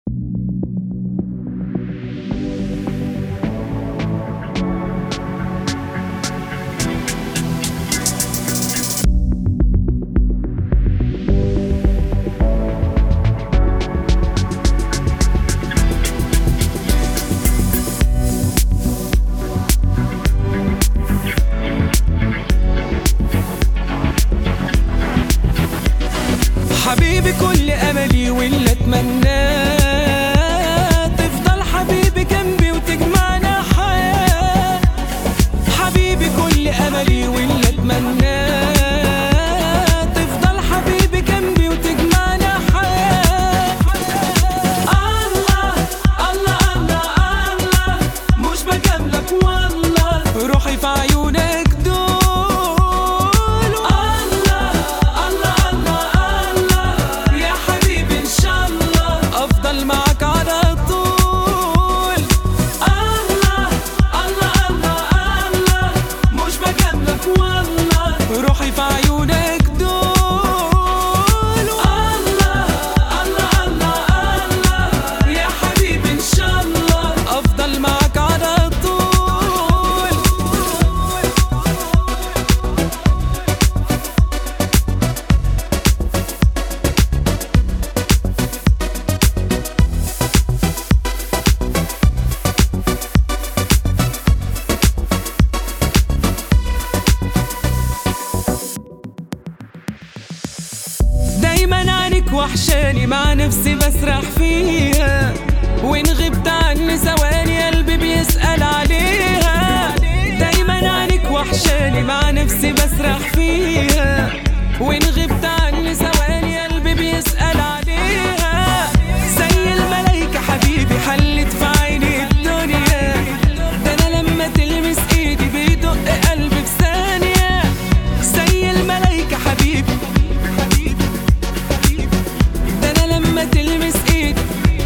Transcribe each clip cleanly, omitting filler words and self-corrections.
حبيبي كل املي واللي اتمناه تفضل حبيبي جنبي وتجمعنا حياة. حبيبي كل املي واللي اتمناه تفضل حبيبي جنبي وتجمعنا حياة. الله الله الله الله مش بجاملك والله، روحي في عيونك روحي في عيونك دول. الله الله الله الله يا حبيبي إن شاء الله أفضل معاك على طول. دايما عنك وحشاني، مع نفسي بسرح فيها، وإن غبت عني ثواني قلبي بيسأل عليها. دايما عنك وحشاني، مع نفسي بسرح فيها، وإن غبت عني ثواني قلبي بيسأل عليها. زي الملايكة حبيبي حلت في عيني الدنيا، ده أنا لما تلمس إيدي بيدق قلبي في ثانية. زي الملايكة حبيبي تلمس ايدي.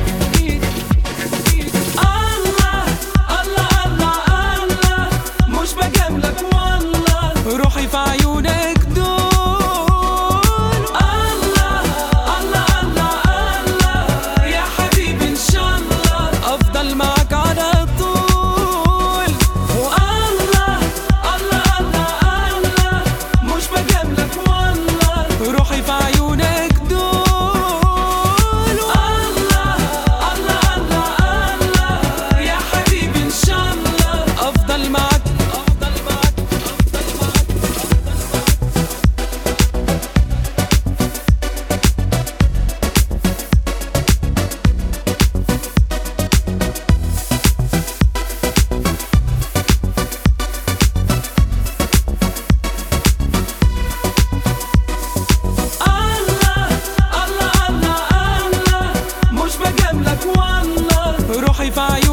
الله الله الله الله مش بجاملك والله، روحي في عيونك دول. الله الله الله الله يا حبيبي ان شاء الله افضل معاك على طول. والله الله الله الله مش بجاملك والله، روحي في عيونك دول. روحي في عيونك